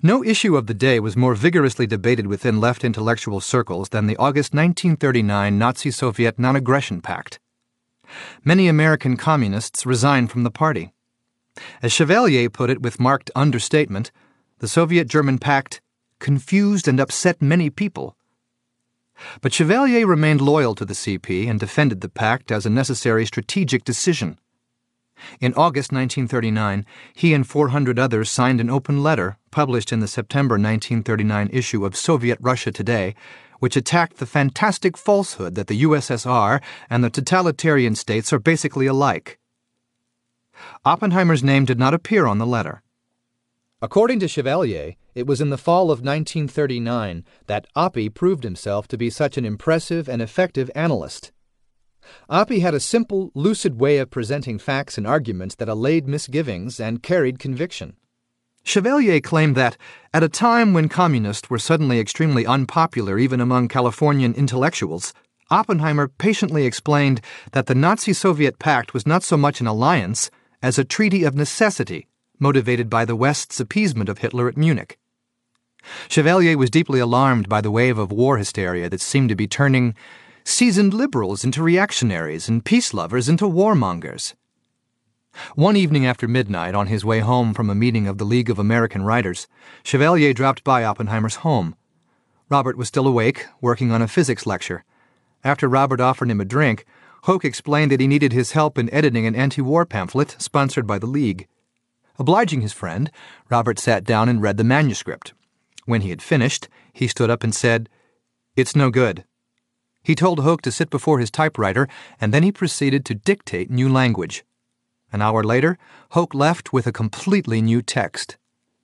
No issue of the day was more vigorously debated within left intellectual circles than the August 1939 Nazi-Soviet Non-Aggression Pact. Many American communists resigned from the party. As Chevalier put it with marked understatement, the Soviet-German pact confused and upset many people. But Chevalier remained loyal to the CP and defended the pact as a necessary strategic decision. In August 1939, he and 400 others signed an open letter published in the September 1939 issue of Soviet Russia Today, which attacked the fantastic falsehood that the USSR and the totalitarian states are basically alike. Oppenheimer's name did not appear on the letter. According to Chevalier, it was in the fall of 1939 that Oppie proved himself to be such an impressive and effective analyst. Oppie had a simple, lucid way of presenting facts and arguments that allayed misgivings and carried conviction. Chevalier claimed that, at a time when communists were suddenly extremely unpopular even among Californian intellectuals, Oppenheimer patiently explained that the Nazi-Soviet pact was not so much an alliance as a treaty of necessity motivated by the West's appeasement of Hitler at Munich. Chevalier was deeply alarmed by the wave of war hysteria that seemed to be turning seasoned liberals into reactionaries and peace lovers into warmongers. One evening after midnight, on his way home from a meeting of the League of American Writers, Chevalier dropped by Oppenheimer's home. Robert was still awake, working on a physics lecture. After Robert offered him a drink, Hoke explained that he needed his help in editing an anti-war pamphlet sponsored by the League. Obliging his friend, Robert sat down and read the manuscript. When he had finished, he stood up and said, "It's no good." He told Hoke to sit before his typewriter, and then he proceeded to dictate new language. An hour later, Hoke left with a completely new text.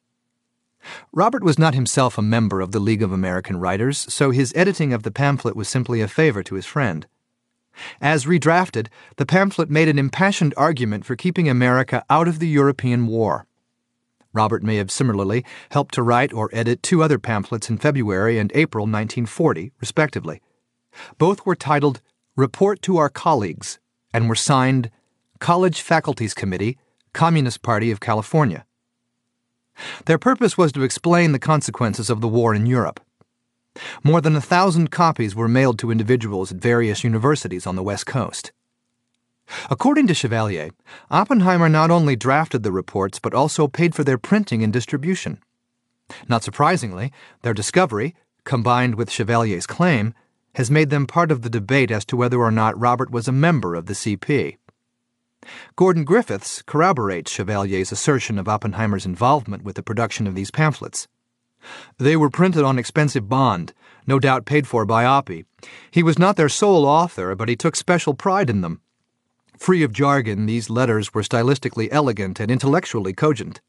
Robert was not himself a member of the League of American Writers, so his editing of the pamphlet was simply a favor to his friend. As redrafted, the pamphlet made an impassioned argument for keeping America out of the European War. Robert may have similarly helped to write or edit two other pamphlets in February and April 1940, respectively. Both were titled Report to Our Colleagues and were signed College Faculties Committee, Communist Party of California. Their purpose was to explain the consequences of the war in Europe. More than 1,000 copies were mailed to individuals at various universities on the West Coast. According to Chevalier, Oppenheimer not only drafted the reports but also paid for their printing and distribution. Not surprisingly, their discovery, combined with Chevalier's claim, has made them part of the debate as to whether or not Robert was a member of the CP. Gordon Griffiths corroborates Chevalier's assertion of Oppenheimer's involvement with the production of these pamphlets. They were printed on expensive bond, no doubt paid for by Oppie. He was not their sole author, but he took special pride in them. Free of jargon, these letters were stylistically elegant and intellectually cogent.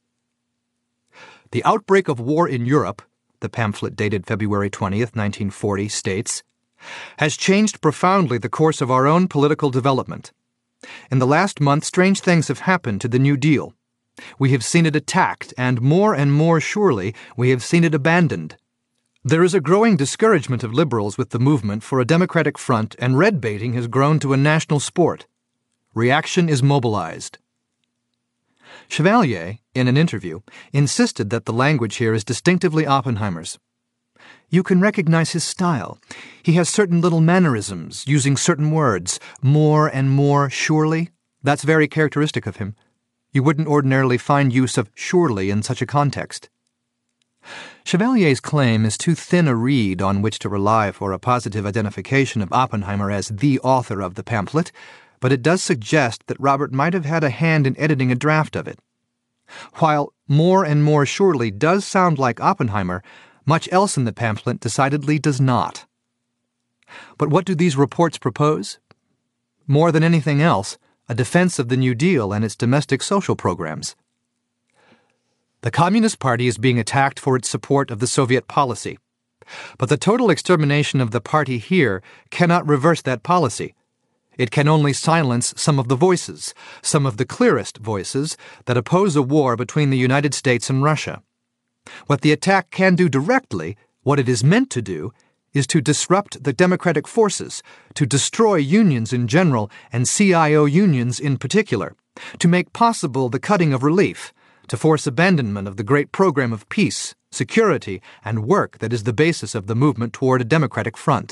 The outbreak of war in Europe, the pamphlet dated February 20th, 1940, states, has changed profoundly the course of our own political development. In the last month, strange things have happened to the New Deal. We have seen it attacked, and more surely, we have seen it abandoned. There is a growing discouragement of liberals with the movement for a democratic front, and red baiting has grown to a national sport. Reaction is mobilized. Chevalier, in an interview, insisted that the language here is distinctively Oppenheimer's. You can recognize his style. He has certain little mannerisms, using certain words, more and more surely. That's very characteristic of him. You wouldn't ordinarily find use of surely in such a context. Chevalier's claim is too thin a reed on which to rely for a positive identification of Oppenheimer as the author of the pamphlet, but it does suggest that Robert might have had a hand in editing a draft of it. While more and more surely does sound like Oppenheimer, much else in the pamphlet decidedly does not. But what do these reports propose? More than anything else, a defense of the New Deal and its domestic social programs. The Communist Party is being attacked for its support of the Soviet policy. But the total extermination of the party here cannot reverse that policy. It can only silence some of the voices, some of the clearest voices, that oppose a war between the United States and Russia. What the attack can do directly, what it is meant to do, is to disrupt the democratic forces, to destroy unions in general and CIO unions in particular, to make possible the cutting of relief, to force abandonment of the great program of peace, security, and work that is the basis of the movement toward a democratic front.